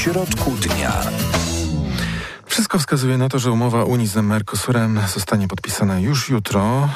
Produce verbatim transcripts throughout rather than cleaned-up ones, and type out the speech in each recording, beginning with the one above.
środku dnia. Wszystko wskazuje na to, że umowa Unii z Mercosurem zostanie podpisana już jutro.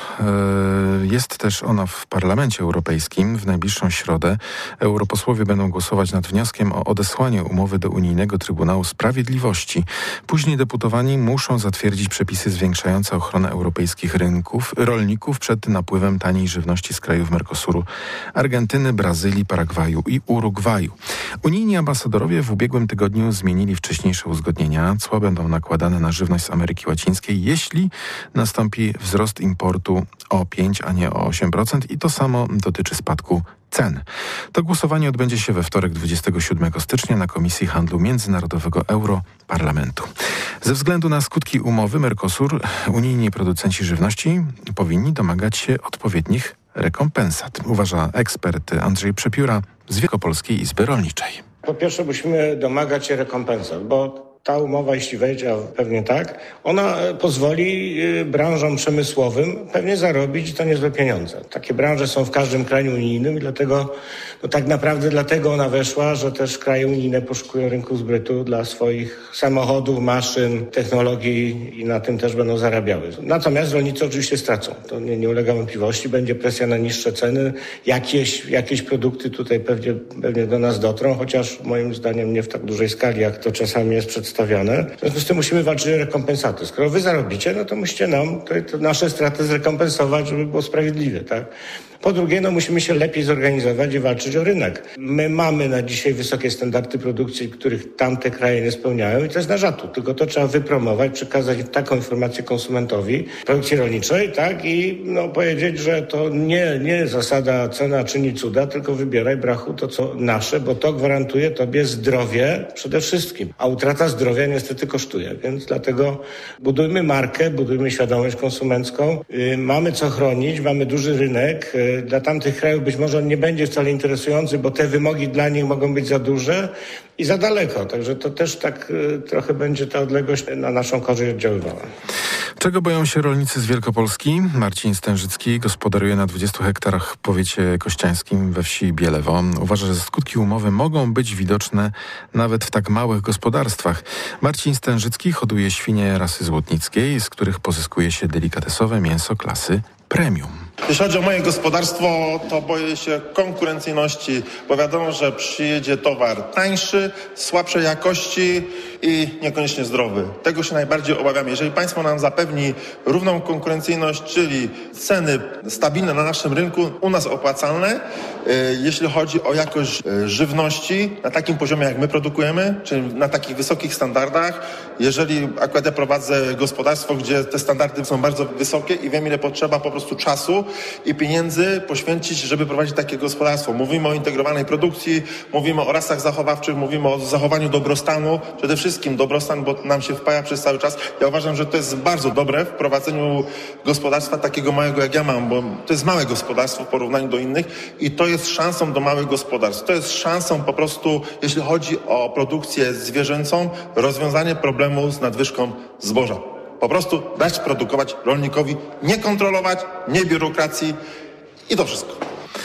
Jest też ona w Parlamencie Europejskim. W najbliższą środę europosłowie będą głosować nad wnioskiem o odesłanie umowy do Unijnego Trybunału Sprawiedliwości. Później deputowani muszą zatwierdzić przepisy zwiększające ochronę europejskich rynków, rolników przed napływem taniej żywności z krajów Mercosuru, Argentyny, Brazylii, Paragwaju i Urugwaju. Unijni ambasadorowie w ubiegłym tygodniu zmienili wcześniejsze uzgodnienia. Cła będą nakładane na żywność z Ameryki Łacińskiej, jeśli nastąpi wzrost importu o pięć, a nie o osiem procent i to samo dotyczy spadku cen. To głosowanie odbędzie się we wtorek dwudziestego siódmego stycznia na Komisji Handlu Międzynarodowego Europarlamentu. Ze względu na skutki umowy Mercosur, unijni producenci żywności powinni domagać się odpowiednich rekompensat, uważa ekspert Andrzej Przepióra z Wielkopolskiej Izby Rolniczej. Po pierwsze musimy domagać się rekompensat, bo ta umowa, jeśli wejdzie, a pewnie tak, ona pozwoli branżom przemysłowym pewnie zarobić to niezłe pieniądze. Takie branże są w każdym kraju unijnym i dlatego, no tak naprawdę dlatego ona weszła, że też kraje unijne poszukują rynku zbytu dla swoich samochodów, maszyn, technologii i na tym też będą zarabiały. Natomiast rolnicy oczywiście stracą. To nie, nie ulega wątpliwości. Będzie presja na niższe ceny. Jakieś, jakieś produkty tutaj pewnie, pewnie do nas dotrą, chociaż moim zdaniem nie w tak dużej skali, jak to czasami jest przedstawione. W związku z tym musimy walczyć o rekompensaty. Skoro wy zarobicie, no to musicie nam te, te nasze straty zrekompensować, żeby było sprawiedliwe, tak? Po drugie, no musimy się lepiej zorganizować i walczyć o rynek. My mamy na dzisiaj wysokie standardy produkcji, których tamte kraje nie spełniają i to jest nasz atut. Tylko to trzeba wypromować, przekazać taką informację konsumentowi produkcji rolniczej, tak? I no powiedzieć, że to nie, nie zasada cena czyni cuda, tylko wybieraj, brachu, to co nasze, bo to gwarantuje tobie zdrowie przede wszystkim. A utrata zdrowia niestety kosztuje, więc dlatego budujmy markę, budujmy świadomość konsumencką. Yy, mamy co chronić, mamy duży rynek. Yy, Dla tamtych krajów być może on nie będzie wcale interesujący, bo te wymogi dla nich mogą być za duże i za daleko. Także to też tak y, trochę będzie ta odległość na naszą korzyść oddziaływała. Czego boją się rolnicy z Wielkopolski? Marcin Stężycki gospodaruje na dwudziestu hektarach w powiecie kościańskim we wsi Bielewo. Uważa, że skutki umowy mogą być widoczne nawet w tak małych gospodarstwach. Marcin Stężycki hoduje świnie rasy złotnickiej, z których pozyskuje się delikatesowe mięso klasy premium. Jeśli chodzi o moje gospodarstwo, to boję się konkurencyjności, bo wiadomo, że przyjedzie towar tańszy, słabszej jakości i niekoniecznie zdrowy. Tego się najbardziej obawiam. Jeżeli państwo nam zapewni równą konkurencyjność, czyli ceny stabilne na naszym rynku, u nas opłacalne, jeśli chodzi o jakość żywności na takim poziomie, jak my produkujemy, czyli na takich wysokich standardach, jeżeli akurat ja prowadzę gospodarstwo, gdzie te standardy są bardzo wysokie i wiem, ile potrzeba po prostu czasu i pieniędzy poświęcić, żeby prowadzić takie gospodarstwo. Mówimy o integrowanej produkcji, mówimy o rasach zachowawczych, mówimy o zachowaniu dobrostanu, przede wszystkim dobrostan, bo nam się wpaja przez cały czas. Ja uważam, że to jest bardzo dobre w prowadzeniu gospodarstwa takiego małego, jak ja mam, bo to jest małe gospodarstwo w porównaniu do innych i to jest szansą do małych gospodarstw. To jest szansą po prostu, jeśli chodzi o produkcję zwierzęcą, rozwiązanie problemu z nadwyżką zboża. Po prostu dać produkować rolnikowi, nie kontrolować, nie biurokracji i to wszystko.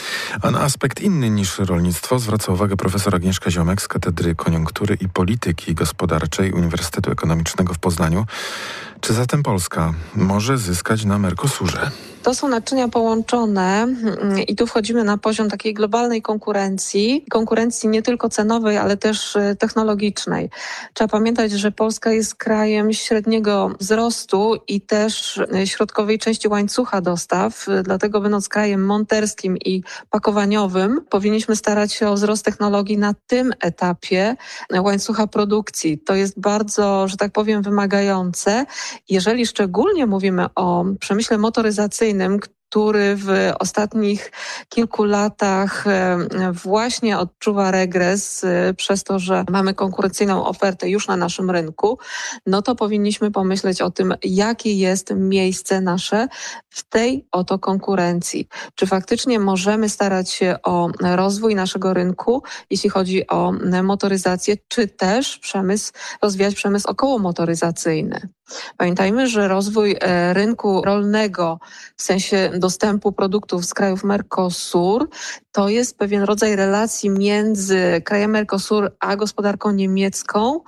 A na aspekt inny niż rolnictwo zwraca uwagę profesor Agnieszka Ziomek z Katedry Koniunktury i Polityki Gospodarczej Uniwersytetu Ekonomicznego w Poznaniu. Czy zatem Polska może zyskać na Mercosurze? To są naczynia połączone i tu wchodzimy na poziom takiej globalnej konkurencji, konkurencji nie tylko cenowej, ale też technologicznej. Trzeba pamiętać, że Polska jest krajem średniego wzrostu i też środkowej części łańcucha dostaw, dlatego będąc krajem monterskim i pakowaniowym, powinniśmy starać się o wzrost technologii na tym etapie łańcucha produkcji. To jest bardzo, że tak powiem, wymagające. Jeżeli szczególnie mówimy o przemyśle motoryzacyjnym, który w ostatnich kilku latach właśnie odczuwa regres przez to, że mamy konkurencyjną ofertę już na naszym rynku, no to powinniśmy pomyśleć o tym, jakie jest miejsce nasze w tej oto konkurencji. Czy faktycznie możemy starać się o rozwój naszego rynku, jeśli chodzi o motoryzację, czy też przemysł, rozwijać przemysł okołomotoryzacyjny. Pamiętajmy, że rozwój rynku rolnego w sensie dostępu produktów z krajów Mercosur to jest pewien rodzaj relacji między krajem Mercosur a gospodarką niemiecką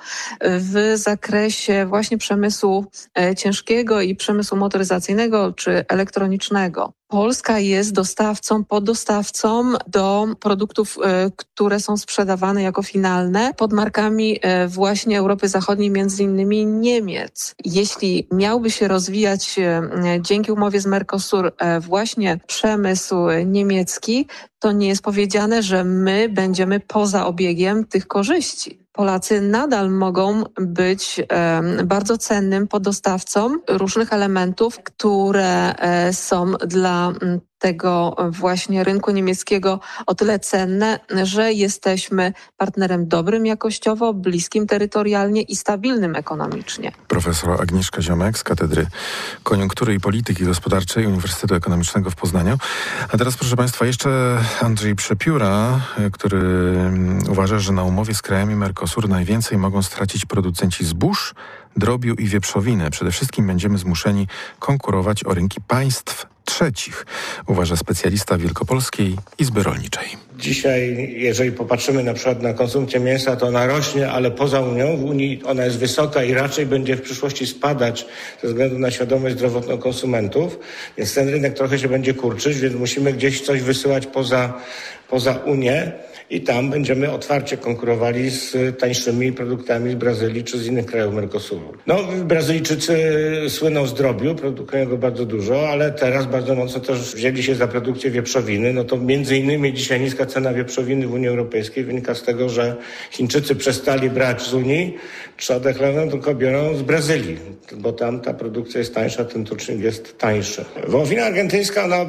w zakresie właśnie przemysłu ciężkiego i przemysłu motoryzacyjnego czy elektronicznego. Polska jest dostawcą, poddostawcą do produktów, które są sprzedawane jako finalne pod markami właśnie Europy Zachodniej, między innymi Niemiec. Jeśli miałby się rozwijać dzięki umowie z Mercosur właśnie przemysł niemiecki, to nie jest powiedziane, że my będziemy poza obiegiem tych korzyści. Polacy nadal mogą być e, bardzo cennym poddostawcą różnych elementów, które e, są dla tego właśnie rynku niemieckiego o tyle cenne, że jesteśmy partnerem dobrym jakościowo, bliskim terytorialnie i stabilnym ekonomicznie. Profesor Agnieszka Ziomek z Katedry Koniunktury i Polityki Gospodarczej Uniwersytetu Ekonomicznego w Poznaniu. A teraz, proszę Państwa, jeszcze Andrzej Przepióra, który uważa, że na umowie z krajami Mercosur najwięcej mogą stracić producenci zbóż, drobiu i wieprzowiny. Przede wszystkim będziemy zmuszeni konkurować o rynki państw trzecich, uważa specjalista Wielkopolskiej Izby Rolniczej. Dzisiaj, jeżeli popatrzymy na przykład na konsumpcję mięsa, to ona rośnie, ale poza Unią, w Unii ona jest wysoka i raczej będzie w przyszłości spadać ze względu na świadomość zdrowotną konsumentów, więc ten rynek trochę się będzie kurczyć, więc musimy gdzieś coś wysyłać poza, poza Unię. I tam będziemy otwarcie konkurowali z tańszymi produktami z Brazylii czy z innych krajów Mercosuru. No, Brazylijczycy słyną z drobiu, produkują go bardzo dużo, ale teraz bardzo mocno też wzięli się za produkcję wieprzowiny. No to między innymi dzisiaj niska cena wieprzowiny w Unii Europejskiej wynika z tego, że Chińczycy przestali brać z Unii trzodę chlewną, tylko biorą z Brazylii, bo tam ta produkcja jest tańsza, ten tucznik jest tańszy. Wołowina argentyńska, ona,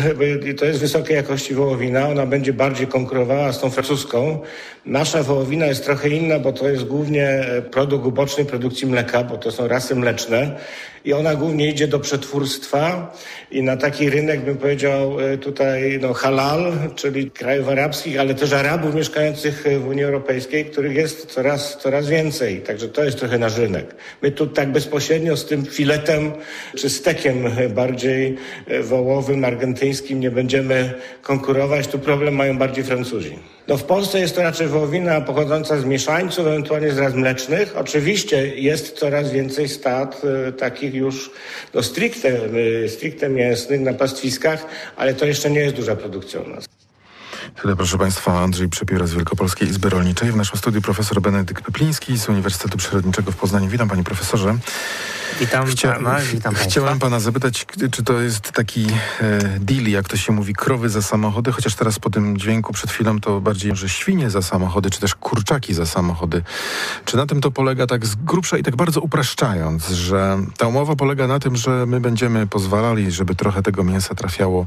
to jest wysokiej jakości wołowina, ona będzie bardziej konkurowała z tą francuską. Nasza wołowina jest trochę inna, bo to jest głównie produkt uboczny produkcji mleka, bo to są rasy mleczne i ona głównie idzie do przetwórstwa i na taki rynek, bym powiedział tutaj no halal, czyli krajów arabskich, ale też Arabów mieszkających w Unii Europejskiej, których jest coraz, coraz więcej. Także to jest trochę nasz rynek. My tu tak bezpośrednio z tym filetem czy stekiem bardziej wołowym, argentyńskim nie będziemy konkurować. Tu problem mają bardziej Francuzi. No w Polsce jest to raczej wołowina pochodząca z mieszańców, ewentualnie z ras mlecznych. Oczywiście jest coraz więcej stad y, takich już no, stricte, y, stricte mięsnych na pastwiskach, ale to jeszcze nie jest duża produkcja u nas. Tyle, proszę Państwa, Andrzej Przepióra z Wielkopolskiej Izby Rolniczej. W naszym studiu profesor Benedykt Pepliński z Uniwersytetu Przyrodniczego w Poznaniu. Witam, panie profesorze. Witam Chcia- pana, witam Chciałem państwa. pana zapytać, czy to jest taki e, deal, jak to się mówi, krowy za samochody, chociaż teraz po tym dźwięku przed chwilą to bardziej, że świnie za samochody, czy też kurczaki za samochody. Czy na tym to polega tak z grubsza i tak bardzo upraszczając, że ta umowa polega na tym, że my będziemy pozwalali, żeby trochę tego mięsa trafiało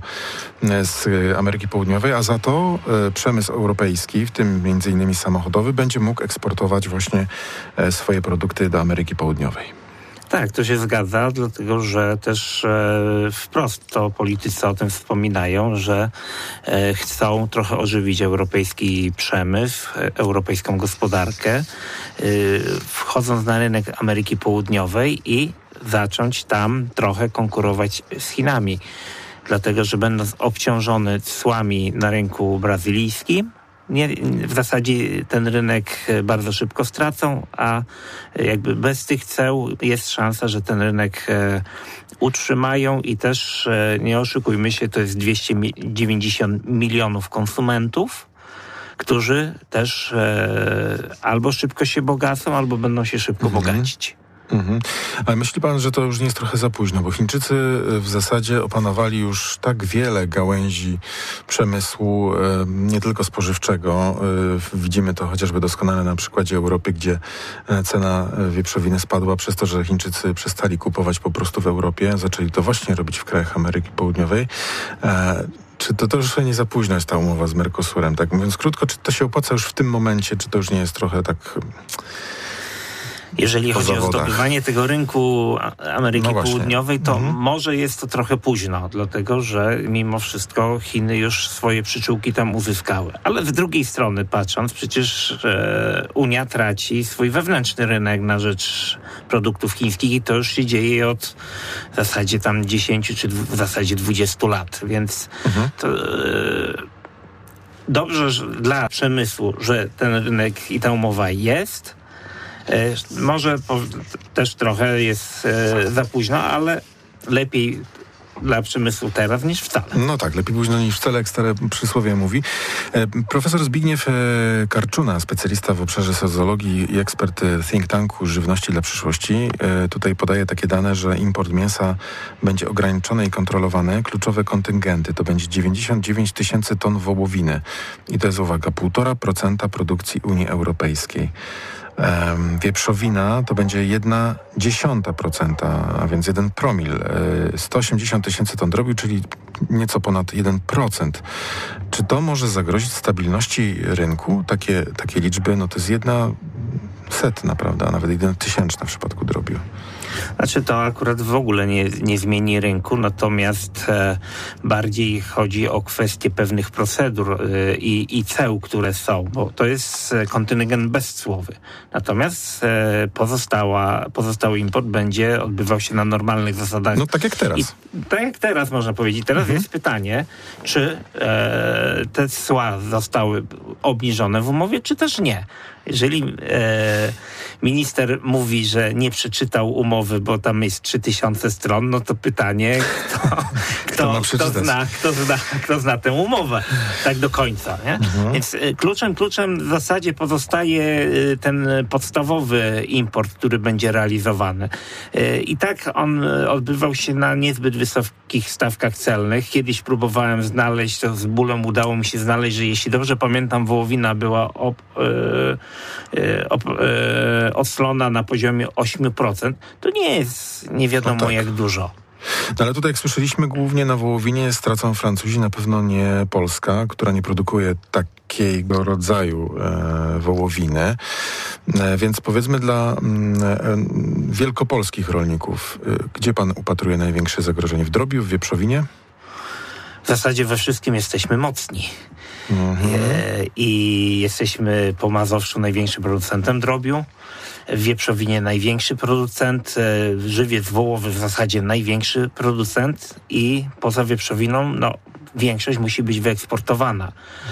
z Ameryki Południowej, a za to e, przemysł europejski, w tym między innymi samochodowy, będzie mógł eksportować właśnie e, swoje produkty do Ameryki Południowej. Tak, to się zgadza, dlatego że też e, wprost to politycy o tym wspominają, że e, chcą trochę ożywić europejski przemysł, e, europejską gospodarkę, e, wchodząc na rynek Ameryki Południowej i zacząć tam trochę konkurować z Chinami. Dlatego, że będąc obciążony cłami na rynku brazylijskim, Nie, w zasadzie ten rynek bardzo szybko stracą, a jakby bez tych ceł jest szansa, że ten rynek e, utrzymają i też e, nie oszukujmy się, to jest dwieście dziewięćdziesiąt milionów konsumentów, którzy też e, albo szybko się bogacą, albo będą się szybko mhm. bogacić. Mhm. Ale myśli pan, że to już nie jest trochę za późno, bo Chińczycy w zasadzie opanowali już tak wiele gałęzi przemysłu, nie tylko spożywczego. Widzimy to chociażby doskonale na przykładzie Europy, gdzie cena wieprzowiny spadła przez to, że Chińczycy przestali kupować po prostu w Europie, zaczęli to właśnie robić w krajach Ameryki Południowej. Czy to, to już nie za późno jest ta umowa z Mercosurem? Tak mówiąc krótko, czy to się opłaca już w tym momencie, czy to już nie jest trochę tak... Jeżeli po chodzi zawodach. o zdobywanie tego rynku Ameryki No Południowej, to mhm. może jest to trochę późno, dlatego że mimo wszystko Chiny już swoje przyczółki tam uzyskały. Ale z drugiej strony patrząc, przecież e, Unia traci swój wewnętrzny rynek na rzecz produktów chińskich i to już się dzieje od w zasadzie tam dziesięciu czy w zasadzie dwudziestu lat, więc mhm. to e, dobrze że dla przemysłu, że ten rynek i ta umowa jest. E, może po, też trochę jest e, za późno, ale lepiej dla przemysłu teraz niż wcale. No tak, lepiej późno niż wcale, jak stare przysłowie mówi. E, profesor Zbigniew e, Karczuna, specjalista w obszarze socjologii i ekspert think tanku Żywności dla przyszłości, e, tutaj podaje takie dane, że import mięsa będzie ograniczony i kontrolowany. Kluczowe kontyngenty to będzie dziewięćdziesiąt dziewięć tysięcy ton wołowiny. I to jest, uwaga, półtora procent produkcji Unii Europejskiej. Wieprzowina to będzie jedna dziesiąta procenta, a więc jeden promil. sto osiemdziesiąt tysięcy ton drobiu, czyli nieco ponad jeden procent. Czy to może zagrozić stabilności rynku? Takie, takie liczby, no to jest jedna setna, prawda, a nawet jeden tysięczna w przypadku drobiu. Znaczy to akurat w ogóle nie, nie zmieni rynku, natomiast e, bardziej chodzi o kwestię pewnych procedur e, i, i ceł, które są, bo to jest kontyngent bezcłowy. Natomiast e, pozostała, pozostały import będzie odbywał się na normalnych zasadach. No tak jak teraz. I, tak jak teraz można powiedzieć. Teraz mhm. jest pytanie, czy e, te cła zostały obniżone w umowie, czy też nie. Jeżeli e, minister mówi, że nie przeczytał umowy, bo tam jest trzy tysiące stron, no to pytanie, kto, kto, kto, zna, kto, zna, kto zna tę umowę tak do końca. Nie? Mhm. Więc e, kluczem, kluczem w zasadzie pozostaje e, ten podstawowy import, który będzie realizowany. E, I tak on odbywał się na niezbyt wysokich stawkach celnych. Kiedyś próbowałem znaleźć, to z bólem udało mi się znaleźć, że jeśli dobrze pamiętam, wołowina była ob, e, Op, e, odslona na poziomie osiem procent, to nie jest nie wiadomo no tak. jak dużo. No ale tutaj, jak słyszeliśmy, głównie na wołowinie stracą Francuzi, na pewno nie Polska, która nie produkuje takiego rodzaju e, wołowiny. E, więc powiedzmy dla e, wielkopolskich rolników, e, gdzie pan upatruje największe zagrożenie? W drobiu, w wieprzowinie? W zasadzie we wszystkim jesteśmy mocni. Mhm. E, I jesteśmy po Mazowszu największym producentem drobiu, w wieprzowinie największy producent, e, żywiec wołowy w zasadzie największy producent i poza wieprzowiną no, większość musi być wyeksportowana.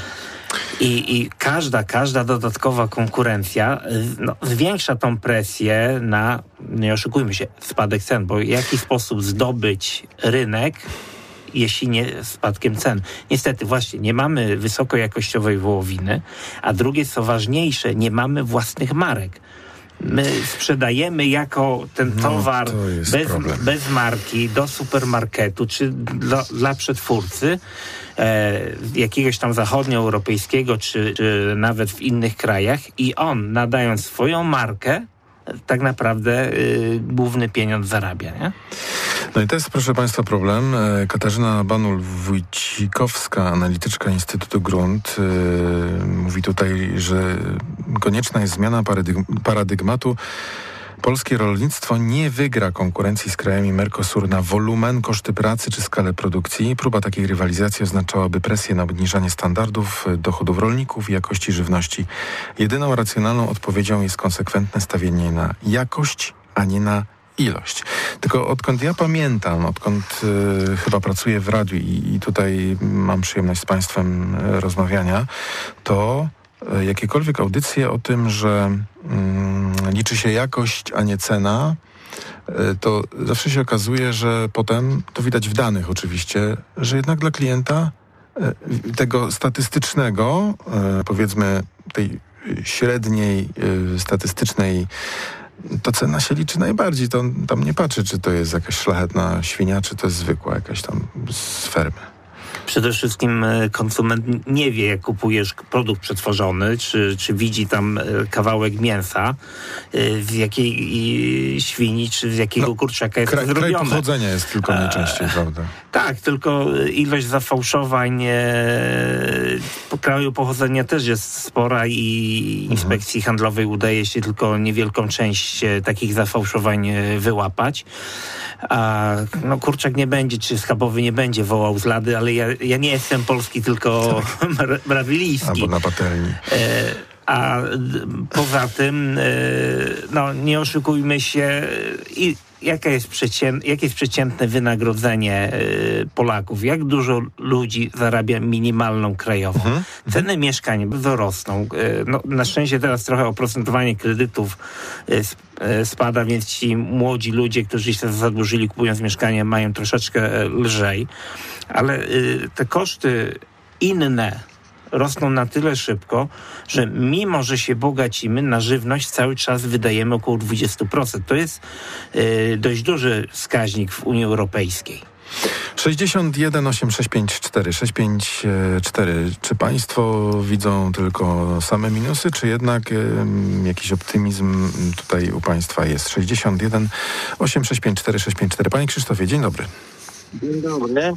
I, i każda, każda dodatkowa konkurencja no, zwiększa tą presję na, nie oszukujmy się, spadek cen, bo w jaki sposób zdobyć rynek, jeśli nie spadkiem cen. Niestety właśnie nie mamy wysokojakościowej wołowiny, a drugie co ważniejsze, nie mamy własnych marek. My sprzedajemy jako ten towar no, bez, bez marki do supermarketu czy dla, dla przetwórcy e, jakiegoś tam zachodnioeuropejskiego czy, czy nawet w innych krajach i on nadając swoją markę tak naprawdę y, główny pieniądz zarabia, nie? No i to jest, proszę państwa, problem. Katarzyna Banul-Wójcikowska, analityczka Instytutu Grunt, yy, mówi tutaj, że konieczna jest zmiana paradygm- paradygmatu. Polskie rolnictwo nie wygra konkurencji z krajami Mercosur na wolumen, koszty pracy czy skalę produkcji. Próba takiej rywalizacji oznaczałaby presję na obniżanie standardów, dochodów rolników i jakości żywności. Jedyną racjonalną odpowiedzią jest konsekwentne stawienie na jakość, a nie na ilość. Tylko odkąd ja pamiętam, odkąd y, chyba pracuję w radiu i, i tutaj mam przyjemność z państwem y, rozmawiania, to y, jakiekolwiek audycje o tym, że y, liczy się jakość, a nie cena, y, to zawsze się okazuje, że potem, to widać w danych oczywiście, że jednak dla klienta y, tego statystycznego, y, powiedzmy tej średniej, y, statystycznej, to cena się liczy najbardziej. To on tam nie patrzy, czy to jest jakaś szlachetna świnia, czy to jest zwykła jakaś tam z fermy. Przede wszystkim konsument nie wie, jak kupujesz produkt przetworzony, czy, czy widzi tam kawałek mięsa, z jakiej świni, czy z jakiego no, kurczaka jest kraj, zrobione. Kraj pochodzenia jest tylko najczęściej, e, prawda? Tak, tylko ilość zafałszowań e, kraju pochodzenia też jest spora i inspekcji mhm. handlowej udaje się tylko niewielką część takich zafałszowań wyłapać. A no kurczak nie będzie, czy schabowy nie będzie wołał z lady, ale ja, ja nie jestem polski, tylko tak. brazylijski. Albo na patelni. E, a poza tym, e, no nie oszukujmy się, i Jaka jest przecię- jakie jest przeciętne wynagrodzenie y, Polaków? Jak dużo ludzi zarabia minimalną krajową? Mhm. Ceny mieszkań bardzo rosną. Y, no, na szczęście teraz trochę oprocentowanie kredytów y, y, spada, więc ci młodzi ludzie, którzy się zadłużyli kupując mieszkanie, mają troszeczkę y, lżej. Ale y, te koszty inne rosną na tyle szybko, że mimo, że się bogacimy, na żywność cały czas wydajemy około dwadzieścia procent. To jest y, dość duży wskaźnik w Unii Europejskiej. sześćdziesiąt jeden osiem sześć pięć cztery sześć pięć cztery. Czy państwo widzą tylko same minusy, czy jednak y, jakiś optymizm tutaj u państwa jest? sześćdziesiąt jeden osiem sześć pięć cztery sześć pięć cztery. Panie Krzysztofie, dzień dobry. Dzień dobry.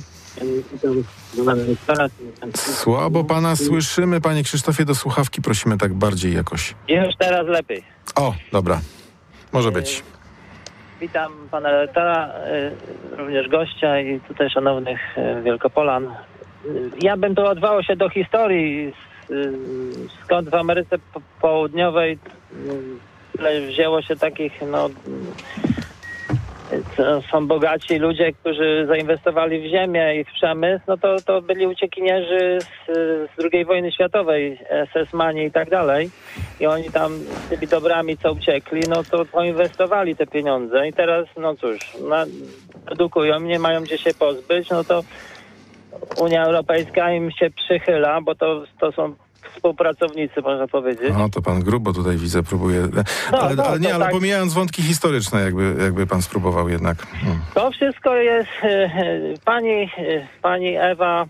Słabo pana słyszymy, panie Krzysztofie, do słuchawki prosimy tak bardziej jakoś. Już teraz lepiej. O, dobra. Może być. Witam pana redaktora, również gościa i tutaj szanownych Wielkopolan. Ja bym tu odwołał się do historii, skąd w Ameryce Południowej tyle wzięło się takich, no... są bogaci ludzie, którzy zainwestowali w ziemię i w przemysł, no to, to byli uciekinierzy z, z drugiej wojny światowej, es es mani i tak dalej. I oni tam z tymi dobrami, co uciekli, no to poinwestowali te pieniądze i teraz, no cóż, na, produkują, nie mają gdzie się pozbyć, no to Unia Europejska im się przychyla, bo to, to są współpracownicy, można powiedzieć. No to pan grubo tutaj widzę, próbuje. No, ale, no, ale nie, ale tak. Pomijając wątki historyczne, jakby, jakby pan spróbował jednak. Hmm. To wszystko jest pani, pani Ewa,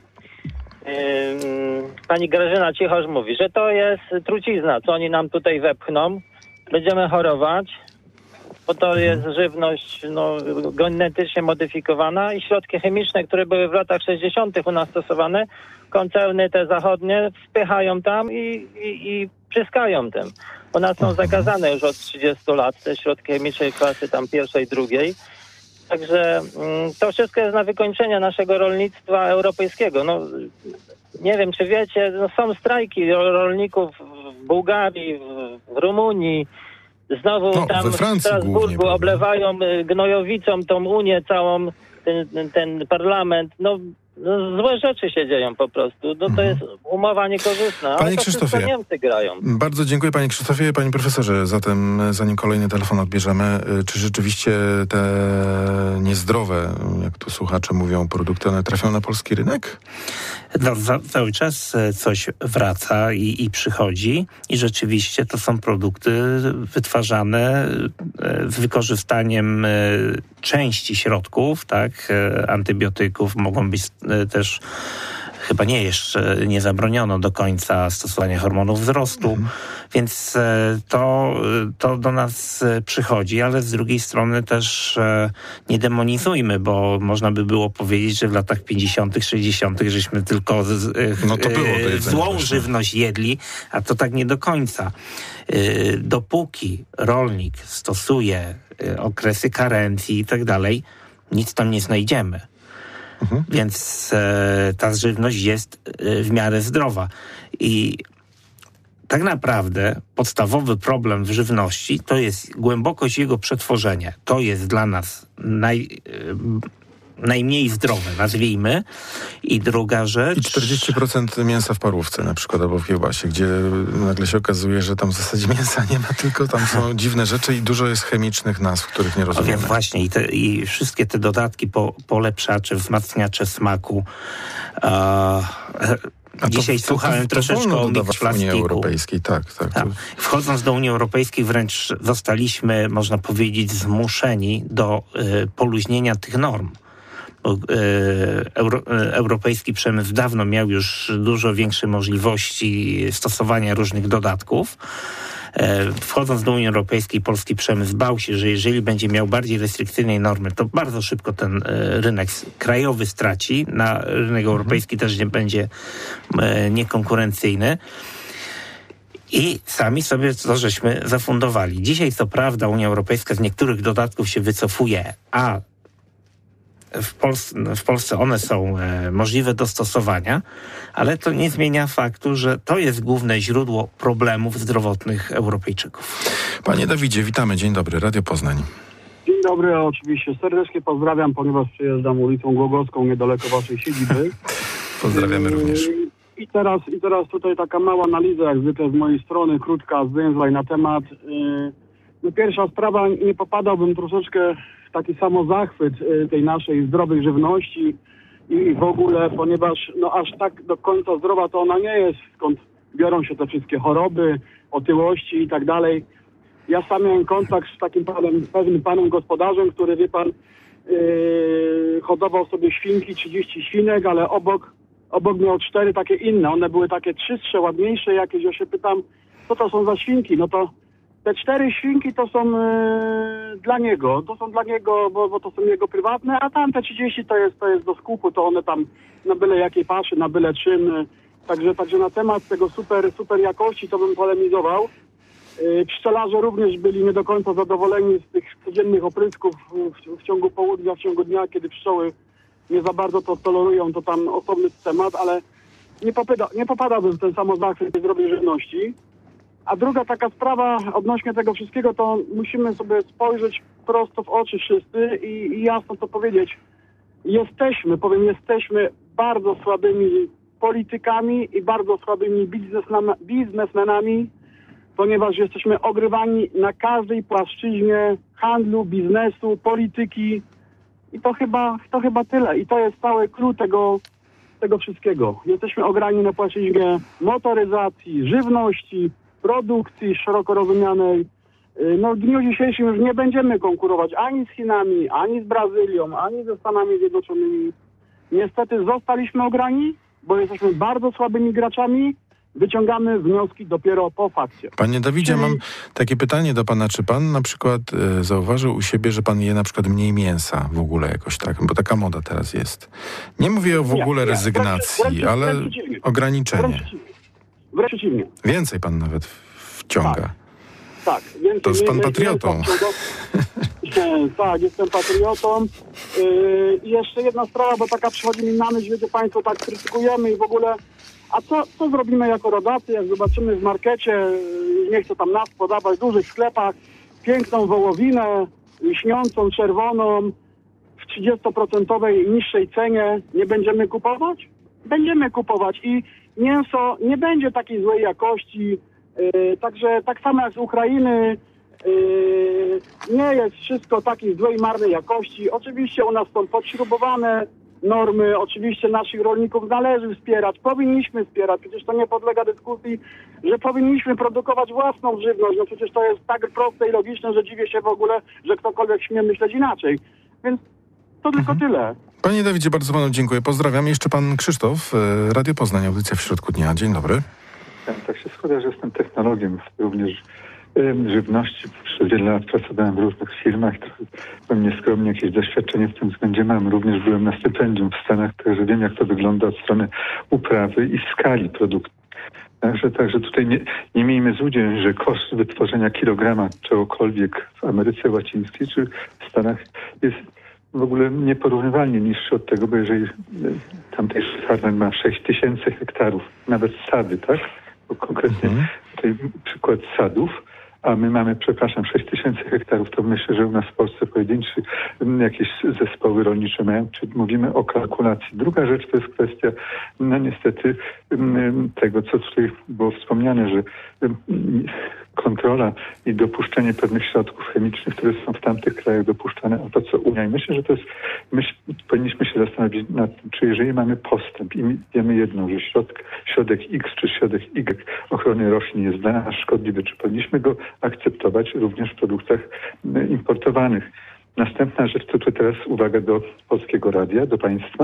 pani Grażyna Cichosz mówi, że to jest trucizna, co oni nam tutaj wepchną. Będziemy chorować, bo to jest żywność no, genetycznie modyfikowana i środki chemiczne, które były w latach sześćdziesiątych u nas stosowane, koncerny te zachodnie wpychają tam i, i, i pryskają tym. U nas są zakazane już od trzydziestu lat te środki chemiczne klasy tam pierwszej, drugiej. Także mm, to wszystko jest na wykończenie naszego rolnictwa europejskiego. No, nie wiem, czy wiecie, no, są strajki rolników w Bułgarii, w, w Rumunii. Znowu no, tam w Strasburgu oblewają gnojowicą tą Unię całą, ten, ten parlament. No, no złe rzeczy się dzieją po prostu. No, to jest umowa niekorzystna. Panie ale to Krzysztofie, Niemcy grają. Bardzo dziękuję panie Krzysztofie. Panie profesorze, zatem zanim kolejny telefon odbierzemy, czy rzeczywiście te niezdrowe, jak tu słuchacze mówią, produkty, one trafią na polski rynek? No, za, cały czas coś wraca i, i przychodzi i rzeczywiście to są produkty wytwarzane z wykorzystaniem części środków, tak, antybiotyków, mogą być też, chyba nie jeszcze nie zabroniono do końca stosowania hormonów wzrostu, mhm. więc to, to do nas przychodzi, ale z drugiej strony też nie demonizujmy, bo można by było powiedzieć, że w latach pięćdziesiątych, sześćdziesiątych żeśmy tylko z, no to było to złą właśnie. żywność jedli, a to tak nie do końca. Dopóki rolnik stosuje okresy karencji i tak dalej, nic tam nie znajdziemy. Mhm. Więc e, ta żywność jest e, w miarę zdrowa. I tak naprawdę podstawowy problem w żywności to jest głębokość jego przetworzenia. To jest dla nas naj, e, najmniej zdrowe, nazwijmy. I druga rzecz... I czterdzieści procent mięsa w parówce na przykład, albo w kiełbasie, gdzie nagle się okazuje, że tam w zasadzie mięsa nie ma, tylko tam są dziwne rzeczy i dużo jest chemicznych nazw, których nie rozumiemy. O, więc właśnie i, te, i wszystkie te dodatki, po, polepszacze, wzmacniacze smaku. Uh, A Dzisiaj to, to, słuchałem to, to troszeczkę o mikroplastiku. Unii Europejskiej, tak, tak. tak. Wchodząc do Unii Europejskiej wręcz zostaliśmy, można powiedzieć, zmuszeni do y, poluźnienia tych norm. Euro, europejski przemysł dawno miał już dużo większe możliwości stosowania różnych dodatków Wchodząc do Unii Europejskiej, polski przemysł bał się, że jeżeli będzie miał bardziej restrykcyjne normy, to bardzo szybko ten rynek krajowy straci, na rynek europejski też nie będzie niekonkurencyjny. I sami sobie to żeśmy zafundowali. Dzisiaj co prawda Unia Europejska z niektórych dodatków się wycofuje, a w Polsce, w Polsce one są e, możliwe do stosowania, ale to nie zmienia faktu, że to jest główne źródło problemów zdrowotnych Europejczyków. Panie Dawidzie, witamy. Dzień dobry. Radio Poznań. Dzień dobry, oczywiście serdecznie pozdrawiam, ponieważ przyjeżdżam ulicą Głogowską, niedaleko waszej siedziby. Pozdrawiamy również. I teraz, I teraz tutaj taka mała analiza, jak zwykle z mojej strony, krótka, zwięzła na temat. No pierwsza sprawa, nie popadałbym troszeczkę w taki samozachwyt tej naszej zdrowej żywności i w ogóle, ponieważ no aż tak do końca zdrowa to ona nie jest, skąd biorą się te wszystkie choroby, otyłości i tak dalej. Ja sam miałem kontakt z takim panem, pewnym panem gospodarzem, który, wie pan, yy, hodował sobie świnki, trzydzieści świnek, ale obok Obok miał cztery takie inne. One były takie czystsze, ładniejsze jakieś. Ja się pytam, co to są za świnki? No to te cztery świnki to są yy, dla niego. To są dla niego, bo, bo to są jego prywatne, a tamte trzydzieści to jest, to jest do skupu. To one tam na byle jakiej paszy, na byle czym. Także, także na temat tego super, super jakości to bym polemizował. Yy, pszczelarze również byli nie do końca zadowoleni z tych codziennych oprysków w, w ciągu południa, w ciągu dnia, kiedy pszczoły nie za bardzo to tolerują, to tam osobny temat, ale nie, popada, nie popadałbym w ten samozachwyt zdrowej żywności. A druga taka sprawa odnośnie tego wszystkiego, to musimy sobie spojrzeć prosto w oczy wszyscy i, i jasno to powiedzieć. Jesteśmy, powiem, jesteśmy bardzo słabymi politykami i bardzo słabymi biznesmenami, ponieważ jesteśmy ogrywani na każdej płaszczyźnie handlu, biznesu, polityki. I to chyba, to chyba tyle. I to jest cały klucz tego, tego wszystkiego. Jesteśmy ograni na płaszczyźnie motoryzacji, żywności, produkcji szeroko rozumianej. No w dniu dzisiejszym już nie będziemy konkurować ani z Chinami, ani z Brazylią, ani ze Stanami Zjednoczonymi. Niestety zostaliśmy ograni, bo jesteśmy bardzo słabymi graczami. Wyciągamy wnioski dopiero po fakcie. Panie Dawidzie, mam takie pytanie do pana. Czy pan na przykład e, zauważył u siebie, że pan je na przykład mniej mięsa w ogóle jakoś tak? Bo taka moda teraz jest. Nie mówię o w ogóle nie, nie. rezygnacji, wręcz, wręcz, ale wręcz ograniczenie. Wręcz, wręcz przeciwnie. Więcej pan nawet wciąga. Tak, tak więcej, to jest pan patriotą. Tak, jestem patriotą. Yy, I jeszcze jedna sprawa, bo taka przychodzi mi na myśl, wiecie państwo, tak krytykujemy i w ogóle. A co, co zrobimy jako rodacy, jak zobaczymy w markecie, nie chcę tam nas podawać, w dużych sklepach, piękną wołowinę, lśniącą, czerwoną, w trzydziestoprocentowej niższej cenie, nie będziemy kupować? Będziemy kupować i mięso nie będzie takiej złej jakości, yy, także tak samo jak z Ukrainy, yy, nie jest wszystko takiej złej, marnej jakości. Oczywiście u nas są podśrubowane normy, oczywiście naszych rolników należy wspierać, powinniśmy wspierać, przecież to nie podlega dyskusji, że powinniśmy produkować własną żywność, no przecież to jest tak proste i logiczne, że dziwię się w ogóle, że ktokolwiek śmie myśleć inaczej. Więc to tylko mhm. tyle. Panie Dawidzie, bardzo panu dziękuję. Pozdrawiam. Jeszcze pan Krzysztof, Radio Poznań, audycja w środku dnia. Dzień dobry. Ja, tak się składa, że jestem technologiem, również żywności. Przez wiele lat pracowałem w różnych firmach. Trochę nieskromnie jakieś doświadczenie w tym względzie mam. Również byłem na stypendium w Stanach, także wiem, jak to wygląda od strony uprawy i skali produktu. Także, także tutaj nie, nie miejmy złudzeń, że koszt wytworzenia kilograma czegokolwiek w Ameryce Łacińskiej czy w Stanach jest w ogóle nieporównywalnie niższy od tego, bo jeżeli tamtejszy farmer ma sześć tysięcy hektarów, nawet sady, tak? Bo konkretnie mhm. tutaj przykład sadów, a my mamy, przepraszam, sześć tysięcy hektarów, to myślę, że u nas w Polsce pojedynczy jakieś zespoły rolnicze mają, czy mówimy o kalkulacji. Druga rzecz to jest kwestia, no niestety, tego, co tutaj było wspomniane, że kontrola i dopuszczenie pewnych środków chemicznych, które są w tamtych krajach dopuszczane, a to co Unia. I myślę, że to jest, myśl, powinniśmy się zastanowić nad tym, czy jeżeli mamy postęp i wiemy jedno, że środek, środek X czy środek Y ochrony roślin jest dla nas szkodliwy, czy powinniśmy go akceptować również w produktach importowanych. Następna rzecz, to tu teraz uwaga do Polskiego Radia, do państwa,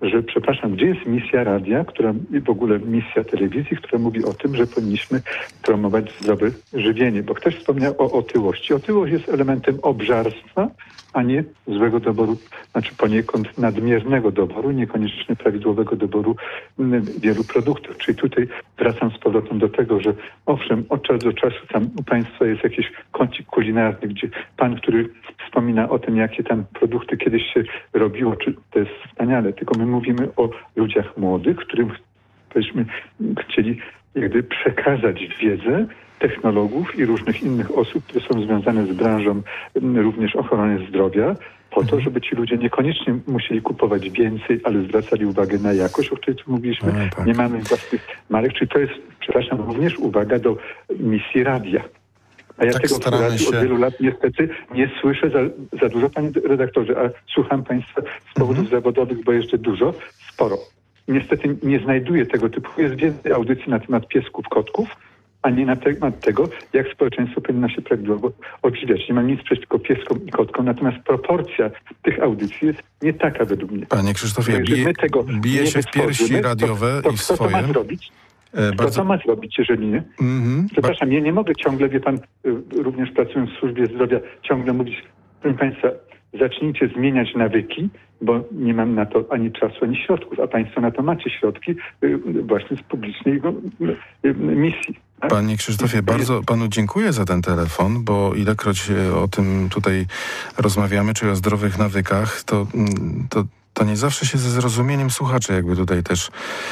że, przepraszam, gdzie jest misja radia, która w ogóle misja telewizji, która mówi o tym, że powinniśmy promować zdrowe żywienie, bo ktoś wspomniał o otyłości. Otyłość jest elementem obżarstwa, a nie złego doboru, znaczy poniekąd nadmiernego doboru, niekoniecznie prawidłowego doboru wielu produktów. Czyli tutaj wracam z powrotem do tego, że owszem, od czasu do czasu tam u państwa jest jakiś kącik kulinarny, gdzie pan, który wspomina o tym, jakie tam produkty kiedyś się robiło, czy to jest wspaniale, tylko my mówimy o ludziach młodych, którym byśmy chcieli jakby przekazać wiedzę technologów i różnych innych osób, które są związane z branżą również ochrony zdrowia, po to, żeby ci ludzie niekoniecznie musieli kupować więcej, ale zwracali uwagę na jakość, o której tu mówiliśmy. No, tak. Nie mamy własnych marek, czyli to jest, przepraszam, również uwaga do misji radia. A ja tak tego w radiu się... od wielu lat niestety nie słyszę za, za dużo, panie redaktorze, a słucham państwa z powodów mhm. zawodowych, bo jeszcze dużo, sporo. Niestety nie znajduję tego typu. Jest więcej audycji na temat piesków, kotków, a nie na temat tego, jak społeczeństwo powinno się prawidłowo odżywiać. Nie mam nic przeciwko pieskom i kotkom, natomiast proporcja tych audycji jest nie taka według mnie. Panie Krzysztofie, bije, bije się w piersi radiowe to, to, i kto swoje. To ma zrobić? E, Kto bardzo... to ma zrobić, jeżeli nie? Mm-hmm. Przepraszam, ja nie mogę ciągle, wie pan, również pracując w służbie zdrowia, ciągle mówić, proszę państwa, zacznijcie zmieniać nawyki, bo nie mam na to ani czasu, ani środków, a państwo na to macie środki właśnie z publicznej misji. Tak? Panie Krzysztofie, bardzo panu dziękuję za ten telefon, bo ilekroć o tym tutaj rozmawiamy, czyli o zdrowych nawykach, to, to, to nie zawsze się ze zrozumieniem słuchaczy jakby tutaj też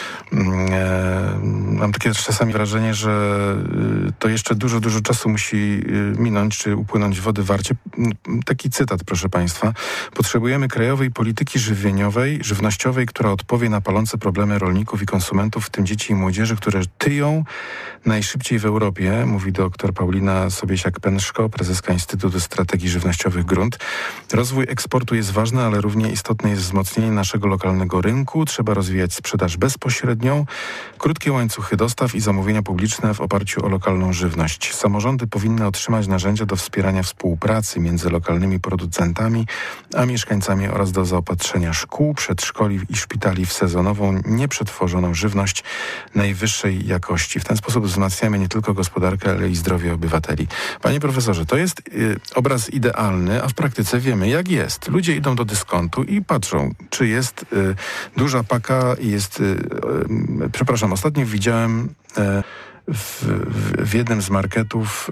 e, mam takie czasami wrażenie, że to jeszcze dużo, dużo czasu musi minąć, czy upłynąć wody warcie. Taki cytat, proszę państwa. Potrzebujemy krajowej polityki żywieniowej, żywnościowej, która odpowie na palące problemy rolników i konsumentów, w tym dzieci i młodzieży, które tyją najszybciej w Europie, mówi doktor Paulina Sobiesiak-Pęszko, prezeska Instytutu Strategii Żywnościowych Grunt. Rozwój eksportu jest ważny, ale równie istotne jest wzmocnienie naszego lokalnego rynku. Trzeba rozwijać sprzedaż bezpośrednią, krótkie łańcuchy dostaw i zamówienia publiczne w oparciu o lokalną żywność. Samorządy powinny otrzymać narzędzia do wspierania współpracy między lokalnymi producentami a mieszkańcami oraz do zaopatrzenia szkół, przedszkoli i szpitali w sezonową, nieprzetworzoną żywność najwyższej jakości. W ten sposób wzmacniamy nie tylko gospodarkę, ale i zdrowie obywateli. Panie profesorze, to jest y, obraz idealny, a w praktyce wiemy, jak jest. Ludzie idą do dyskontu i patrzą, czy jest y, duża paka i jest... Y, y, przepraszam, ostatnio widziałem... Y, W, w, w jednym z marketów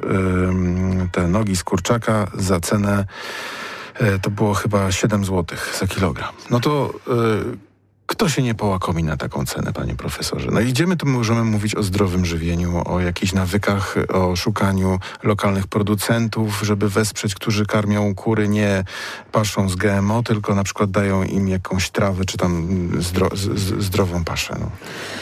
y, te nogi z kurczaka za cenę y, to było chyba siedem złotych za kilogram. No to y, kto się nie połakomi na taką cenę, panie profesorze? No idziemy, tu możemy mówić o zdrowym żywieniu, o jakichś nawykach, o szukaniu lokalnych producentów, żeby wesprzeć, którzy karmią kury nie paszą z G M O, tylko na przykład dają im jakąś trawę, czy tam zdro, z, z, zdrową paszę. No.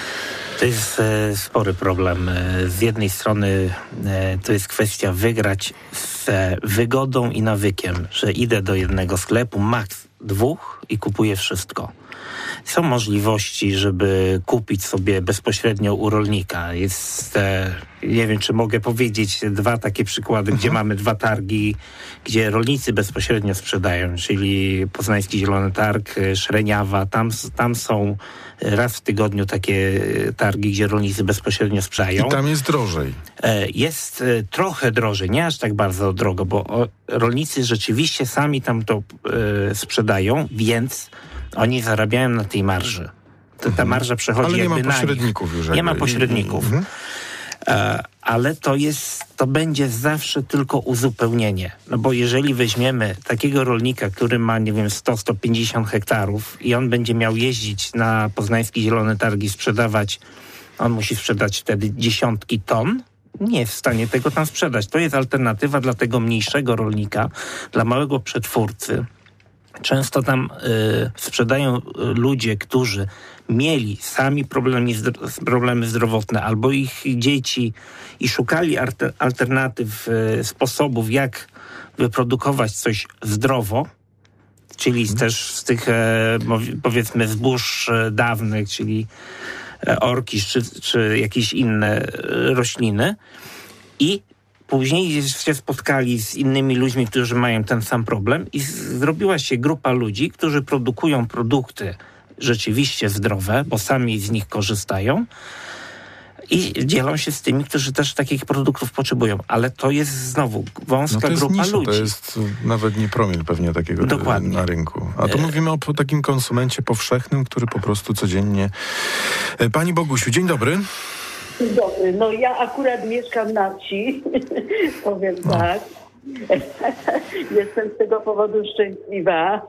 To jest e, spory problem. E, z jednej strony e, to jest kwestia wygrać z e, wygodą i nawykiem, że idę do jednego sklepu, maks dwóch i kupuję wszystko. Są możliwości, żeby kupić sobie bezpośrednio u rolnika. Jest, e, nie wiem, czy mogę powiedzieć dwa takie przykłady, mhm. gdzie mamy dwa targi, gdzie rolnicy bezpośrednio sprzedają, czyli Poznański Zielony Targ, Szreniawa. Tam, tam są raz w tygodniu takie targi, gdzie rolnicy bezpośrednio sprzedają. I tam jest drożej. E, jest e, trochę drożej, nie aż tak bardzo drogo, bo o, rolnicy rzeczywiście sami tam to e, sprzedają, więc oni zarabiają na tej marży. Ta, ta marża przechodzi ale nie jakby ma pośredników już. Nie ma pośredników. Mhm. E, ale to jest, to będzie zawsze tylko uzupełnienie. No bo jeżeli weźmiemy takiego rolnika, który ma, nie wiem, sto do stu pięćdziesięciu hektarów i on będzie miał jeździć na Poznański Zielony Targ i sprzedawać, on musi sprzedać wtedy dziesiątki ton, nie jest w stanie tego tam sprzedać. To jest alternatywa dla tego mniejszego rolnika, dla małego przetwórcy. Często tam y, sprzedają y, ludzie, którzy mieli sami problemy, zdro- problemy zdrowotne albo ich dzieci i szukali alter- alternatyw, y, sposobów, jak wyprodukować coś zdrowo, czyli hmm. też z tych e, powiedzmy zbóż e, dawnych, czyli e, orkisz czy, czy jakieś inne e, rośliny i później się spotkali z innymi ludźmi, którzy mają ten sam problem i z- zrobiła się grupa ludzi, którzy produkują produkty rzeczywiście zdrowe, bo sami z nich korzystają i dzielą się z tymi, którzy też takich produktów potrzebują. Ale to jest znowu wąska no to jest grupa nisza, ludzi. To jest nawet nie promil pewnie takiego Dokładnie. na rynku. A tu mówimy o takim konsumencie powszechnym, który po prostu codziennie... Pani Bogusiu, dzień dobry. Dzień dobry. No ja akurat mieszkam na wsi, powiem no. tak. Jestem z tego powodu szczęśliwa.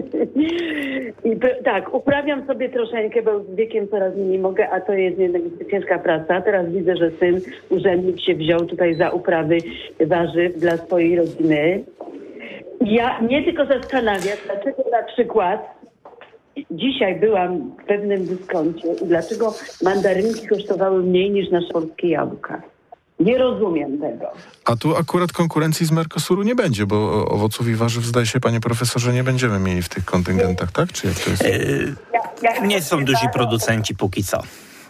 I tak, uprawiam sobie troszeczkę, bo z wiekiem coraz mniej mogę, a to jest jednak ciężka praca. Teraz widzę, że syn, urzędnik się wziął tutaj za uprawy warzyw dla swojej rodziny. Ja mnie tylko zastanawia, dlaczego na przykład dzisiaj byłam w pewnym dyskoncie i dlaczego mandarynki kosztowały mniej niż nasze polskie jabłka. Nie rozumiem tego. A tu akurat konkurencji z Mercosuru nie będzie, bo owoców i warzyw, zdaje się, panie profesorze, nie będziemy mieli w tych kontyngentach, tak? Czy jak to jest? Yy, nie są duzi producenci póki co.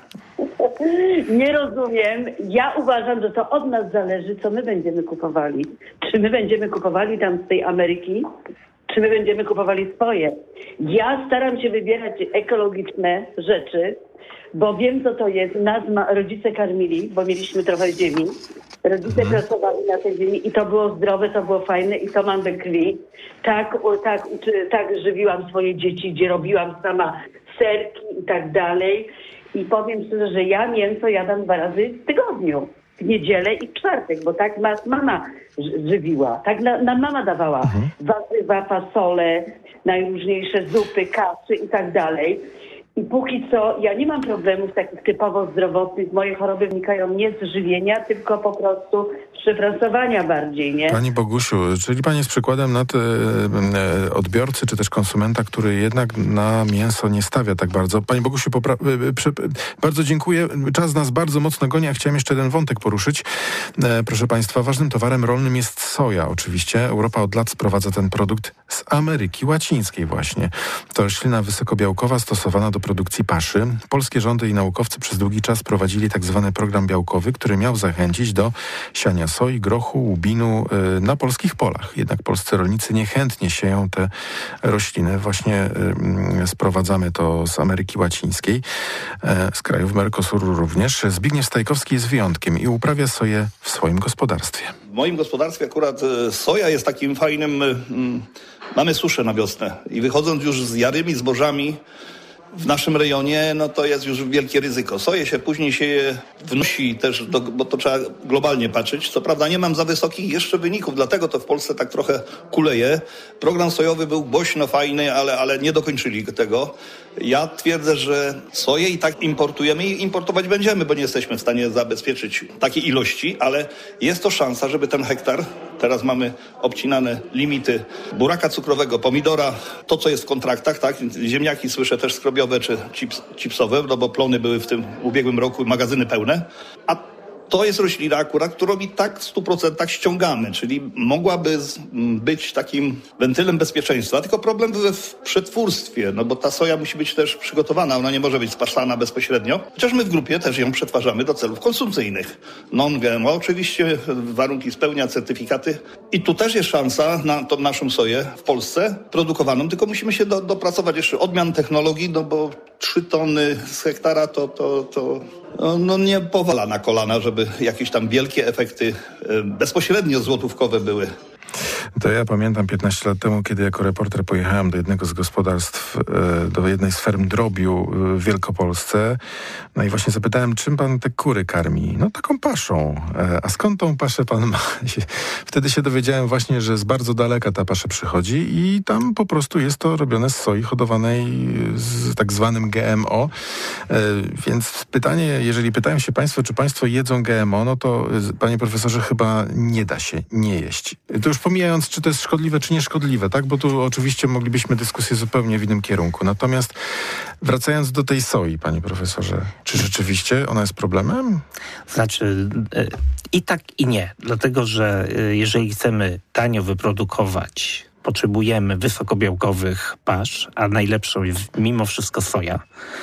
Nie rozumiem. Ja uważam, że to od nas zależy, co my będziemy kupowali. Czy my będziemy kupowali tam z tej Ameryki, czy my będziemy kupowali swoje. Ja staram się wybierać ekologiczne rzeczy, bo wiem, co to jest. Nas ma, rodzice karmili, bo mieliśmy trochę ziemi. Rodzice pracowali na tej ziemi i to było zdrowe, to było fajne i to mam we krwi. Tak, tak, tak żywiłam swoje dzieci, gdzie robiłam sama serki i tak dalej. I powiem szczerze, że ja mięso jadam dwa razy w tygodniu. W niedzielę i w czwartek, bo tak nas mama żywiła. Tak nam na mama dawała mhm. warzywa, fasole, najróżniejsze zupy, kaszy i tak dalej. I póki co ja nie mam problemów takich typowo zdrowotnych. Moje choroby wnikają nie z żywienia, tylko po prostu z przefrasowania bardziej, nie? Pani Bogusiu, czyli pani jest przykładem na te e, odbiorcy, czy też konsumenta, który jednak na mięso nie stawia tak bardzo. Pani Bogusiu, popra- e, prze, bardzo dziękuję. Czas nas bardzo mocno goni, a chciałem jeszcze jeden wątek poruszyć. E, proszę państwa, ważnym towarem rolnym jest soja oczywiście. Europa od lat sprowadza ten produkt z Ameryki Łacińskiej właśnie. To roślina wysokobiałkowa stosowana do produkcji paszy. Polskie rządy i naukowcy przez długi czas prowadzili tak zwany program białkowy, który miał zachęcić do siania soi, grochu, łubinu y, na polskich polach. Jednak polscy rolnicy niechętnie sieją te rośliny. Właśnie y, sprowadzamy to z Ameryki Łacińskiej, y, z krajów Mercosuru również. Zbigniew Stajkowski jest wyjątkiem i uprawia soję w swoim gospodarstwie. W moim gospodarstwie akurat soja jest takim fajnym... Y, mamy suszę na wiosnę i wychodząc już z jarymi zbożami w naszym rejonie, no to jest już wielkie ryzyko. Soję się później się wnosi też, do, bo to trzeba globalnie patrzeć. Co prawda nie mam za wysokich jeszcze wyników, dlatego to w Polsce tak trochę kuleje. Program sojowy był głośno fajny, ale, ale nie dokończyli tego. Ja twierdzę, że soję i tak importujemy i importować będziemy, bo nie jesteśmy w stanie zabezpieczyć takiej ilości, ale jest to szansa, żeby ten hektar, teraz mamy obcinane limity buraka cukrowego, pomidora, to co jest w kontraktach, tak? Ziemniaki słyszę też skrobiowe czy chips, chipsowe, no bo plony były w tym ubiegłym roku, magazyny pełne, a to jest roślina akurat, którą i tak w stu procentach ściągamy, czyli mogłaby być takim wentylem bezpieczeństwa, tylko problem w przetwórstwie, no bo ta soja musi być też przygotowana, ona nie może być spaszana bezpośrednio, chociaż my w grupie też ją przetwarzamy do celów konsumpcyjnych. Non-G M O oczywiście, warunki spełnia, certyfikaty i tu też jest szansa na tą naszą soję w Polsce produkowaną, tylko musimy się do, dopracować jeszcze odmian technologii, no bo trzy tony z hektara to, to, to no nie powala na kolana, żeby jakieś tam wielkie efekty bezpośrednio złotówkowe były. To ja pamiętam piętnaście lat temu, kiedy jako reporter pojechałem do jednego z gospodarstw, do jednej z ferm drobiu w Wielkopolsce. No i właśnie zapytałem, czym pan te kury karmi? No taką paszą. A skąd tą paszę pan ma? Wtedy się dowiedziałem właśnie, że z bardzo daleka ta pasza przychodzi i tam po prostu jest to robione z soi hodowanej z tak zwanym G M O. Więc pytanie, jeżeli pytają się państwo, czy państwo jedzą G M O, no to panie profesorze chyba nie da się nie jeść. To już pomijając, czy to jest szkodliwe, czy nieszkodliwe, tak? Bo tu oczywiście moglibyśmy dyskusję zupełnie w innym kierunku. Natomiast wracając do tej soi, panie profesorze, czy rzeczywiście ona jest problemem? Znaczy i tak, i nie. Dlatego, że jeżeli chcemy tanio wyprodukować, potrzebujemy wysokobiałkowych pasz, a najlepszą jest mimo wszystko soja.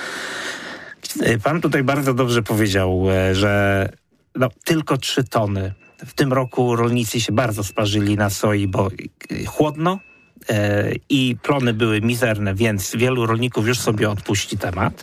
Pan tutaj bardzo dobrze powiedział, że no, tylko trzy tony. W tym roku rolnicy się bardzo sparzyli na soi, bo chłodno e, i plony były mizerne, więc wielu rolników już sobie odpuści temat.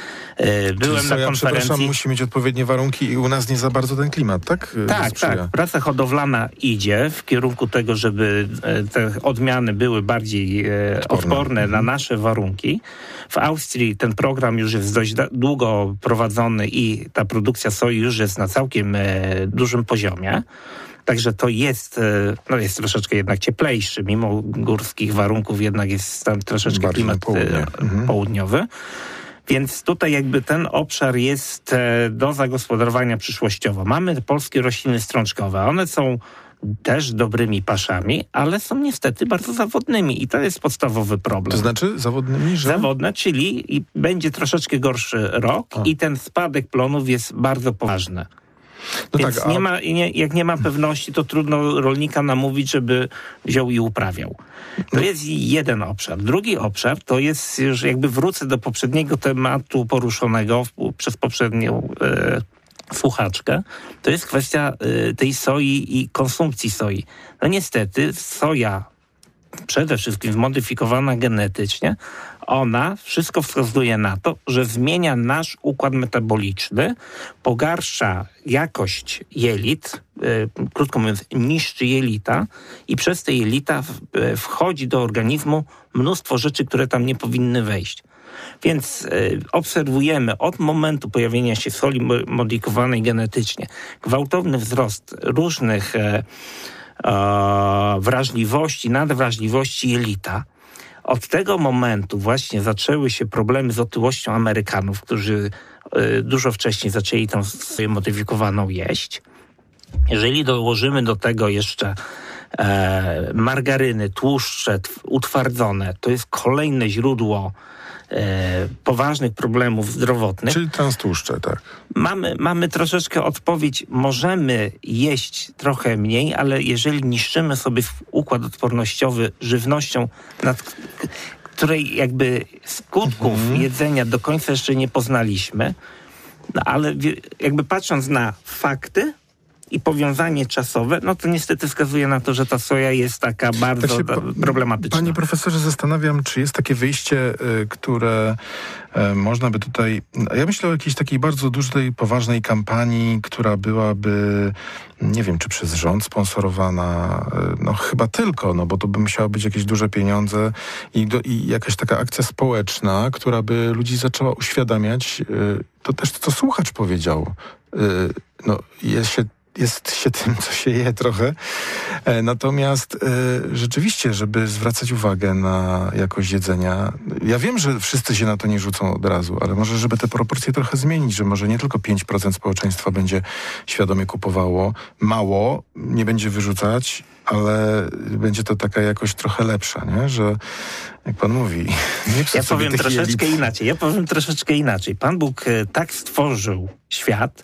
Byłem Czyli soja, na konferencji. Przepraszam, musi mieć odpowiednie warunki i u nas nie za bardzo ten klimat, tak? Tak, tak. Praca hodowlana idzie w kierunku tego, żeby te odmiany były bardziej odporne, odporne na nasze warunki. W Austrii ten program już jest dość długo prowadzony i ta produkcja soi już jest na całkiem dużym poziomie. Także to jest, no jest troszeczkę jednak cieplejszy, mimo górskich warunków jednak jest tam troszeczkę bardziej klimat południe. południowy. Więc tutaj jakby ten obszar jest do zagospodarowania przyszłościowo. Mamy polskie rośliny strączkowe. One są też dobrymi paszami, ale są niestety bardzo zawodnymi i to jest podstawowy problem. To znaczy zawodnymi, że? Zawodne, czyli i będzie troszeczkę gorszy rok a. i ten spadek plonów jest bardzo poważny. No Więc tak, a... nie ma, nie, jak nie ma pewności, to trudno rolnika namówić, żeby wziął i uprawiał. To no. jest jeden obszar. Drugi obszar to jest, już jakby wrócę do poprzedniego tematu poruszonego w, przez poprzednią e, słuchaczkę, to jest kwestia e, tej soi i konsumpcji soi. No niestety soja, przede wszystkim zmodyfikowana genetycznie, ona wszystko wskazuje na to, że zmienia nasz układ metaboliczny, pogarsza jakość jelit, yy, krótko mówiąc, niszczy jelita i przez te jelita w, yy, wchodzi do organizmu mnóstwo rzeczy, które tam nie powinny wejść. Więc yy, obserwujemy od momentu pojawienia się soli modyfikowanej genetycznie gwałtowny wzrost różnych yy, yy, wrażliwości, nadwrażliwości jelita. Od tego momentu właśnie zaczęły się problemy z otyłością Amerykanów, którzy y, dużo wcześniej zaczęli tą soję modyfikowaną jeść. Jeżeli dołożymy do tego jeszcze e, margaryny, tłuszcze utwardzone, to jest kolejne źródło e, poważnych problemów zdrowotnych. Czyli transtłuszcze, tak. Mamy, mamy troszeczkę odpowiedź, możemy jeść trochę mniej, ale jeżeli niszczymy sobie układ odpornościowy żywnością, nad której jakby skutków mhm. jedzenia do końca jeszcze nie poznaliśmy, no ale jakby patrząc na fakty i powiązanie czasowe, no to niestety wskazuje na to, że ta soja jest taka bardzo tak się, problematyczna. Panie profesorze, zastanawiam, czy jest takie wyjście, y, które y, można by tutaj... Ja myślę o jakiejś takiej bardzo dużej, poważnej kampanii, która byłaby, nie wiem, czy przez rząd sponsorowana, y, no chyba tylko, no bo to by musiało być jakieś duże pieniądze i, do, i jakaś taka akcja społeczna, która by ludzi zaczęła uświadamiać. Y, to też to, co słuchacz powiedział. Y, no, jest się jest się tym, co się je trochę. E, natomiast e, rzeczywiście, żeby zwracać uwagę na jakość jedzenia, ja wiem, że wszyscy się na to nie rzucą od razu, ale może, żeby te proporcje trochę zmienić, że może nie tylko pięć procent społeczeństwa będzie świadomie kupowało, mało, nie będzie wyrzucać, ale będzie to taka jakość trochę lepsza, nie? Że jak pan mówi... Nie ja powiem troszeczkę jelit. inaczej. Ja powiem troszeczkę inaczej. Pan Bóg e, tak stworzył świat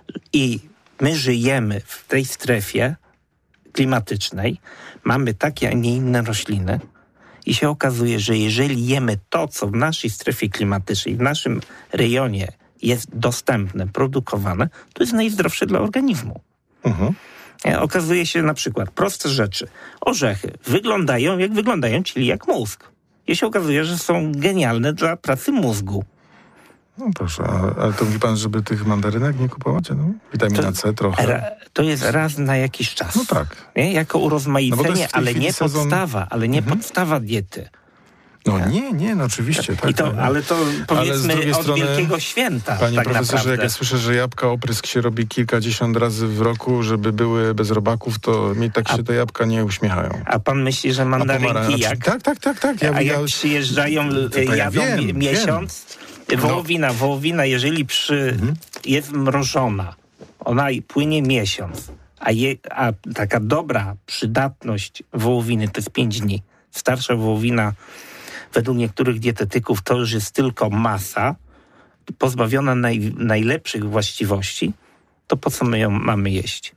i my żyjemy w tej strefie klimatycznej, mamy takie, a nie inne rośliny i się okazuje, że jeżeli jemy to, co w naszej strefie klimatycznej, w naszym rejonie jest dostępne, produkowane, to jest najzdrowsze dla organizmu. Uh-huh. Okazuje się na przykład proste rzeczy. Orzechy wyglądają jak wyglądają, czyli jak mózg. I się okazuje, że są genialne dla pracy mózgu. No proszę, ale to mówi pan, żeby tych mandarynek nie kupować? No? Witamina to, C trochę. Ra, to jest raz na jakiś czas. No tak. Nie? Jako urozmaicenie, no ale nie sezon... podstawa, ale nie mhm. podstawa diety. No ja? nie, nie, no oczywiście. Tak, I to, ale to powiedzmy ale od strony, Wielkiego Święta. Panie tak profesorze, naprawdę. jak ja słyszę, że jabłka oprysk się robi kilkadziesiąt razy w roku, żeby były bez robaków, to mi tak się a, te jabłka nie uśmiechają. A pan myśli, że mandarynki jak? Tak, tak, tak. tak. Ja, a jak ja, przyjeżdżają, to jadą ja wiem, miesiąc... Wiem. Wołowina, no. wołowina, jeżeli przy, mhm. jest mrożona, ona płynie miesiąc, a, je, a taka dobra przydatność wołowiny to jest pięć dni. Starsza wołowina, według niektórych dietetyków, to już jest tylko masa, pozbawiona naj, najlepszych właściwości, to po co my ją mamy jeść?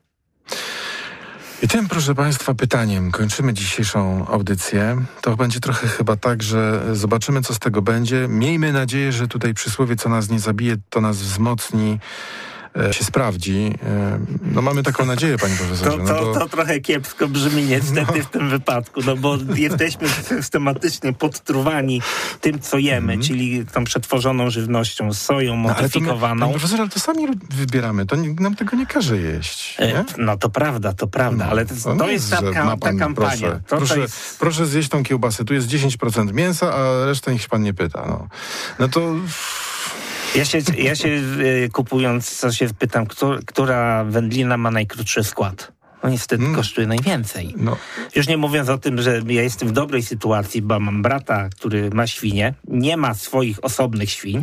I tym, proszę państwa, pytaniem kończymy dzisiejszą audycję. To będzie trochę chyba tak, że zobaczymy, co z tego będzie. Miejmy nadzieję, że tutaj przysłowie, co nas nie zabije, to nas wzmocni. e, się sprawdzi. E, no mamy taką nadzieję, panie profesorze. To, no to, bo... to trochę kiepsko brzmi niestety no. w tym wypadku, no bo jesteśmy systematycznie podtruwani tym, co jemy, mm. czyli tą przetworzoną żywnością, soją modyfikowaną. No, ale to my, panie profesorze, ale to sami wybieramy, to nie, nam tego nie każe jeść. Nie? E, no to prawda, to prawda, no, ale to, to, to jest ta, ka- ta kampania. Proszę, to proszę, jest... proszę zjeść tą kiełbasę, tu jest dziesięć procent mięsa, a resztę niech się pan nie pyta. No, no to... Ja się, ja się y, kupując, co się pytam, kto, która wędlina ma najkrótszy skład. No niestety mm. kosztuje najwięcej. No. Już nie mówiąc o tym, że ja jestem w dobrej sytuacji, bo mam brata, który ma świnie, nie ma swoich osobnych świń.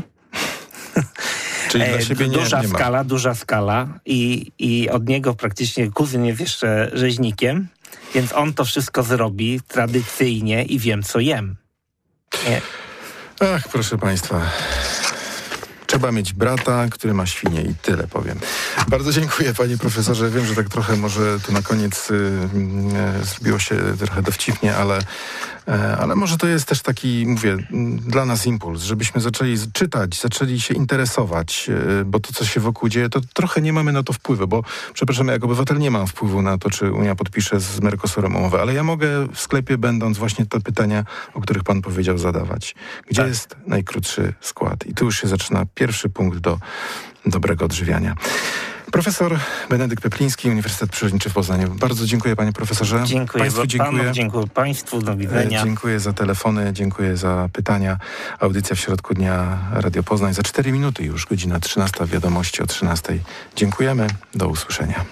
Czyli dla siebie nie, duża nie ma. skala, duża skala i, i od niego praktycznie kuzyn jest jeszcze rzeźnikiem, więc on to wszystko zrobi tradycyjnie i wiem, co jem. Nie. Ach, proszę państwa. Trzeba mieć brata, który ma świnię i tyle powiem. Bardzo dziękuję, panie profesorze. Wiem, że tak trochę może tu na koniec y, y, zrobiło się trochę dowcipnie, ale, y, ale może to jest też taki, mówię, dla nas impuls, żebyśmy zaczęli czytać, zaczęli się interesować, y, bo to, co się wokół dzieje, to trochę nie mamy na to wpływu, bo przepraszam, jak obywatel nie mam wpływu na to, czy Unia podpisze z Mercosurem umowę, ale ja mogę w sklepie, będąc, właśnie te pytania, o których pan powiedział, zadawać. Gdzie tak. jest najkrótszy skład? I tu już się zaczyna pierwszy punkt do dobrego odżywiania. Profesor Benedykt Pepliński, Uniwersytet Przyrodniczy w Poznaniu. Bardzo dziękuję, panie profesorze. Dziękuję państwu, dziękuję. Panów, dziękuję państwu, do widzenia. Dziękuję za telefony, dziękuję za pytania. Audycja w środku dnia Radio Poznań. Za cztery minuty już, godzina trzynasta, wiadomości o trzynastej. Dziękujemy, do usłyszenia.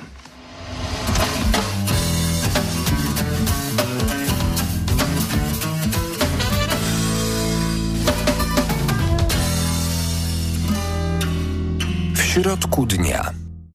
W środku dnia.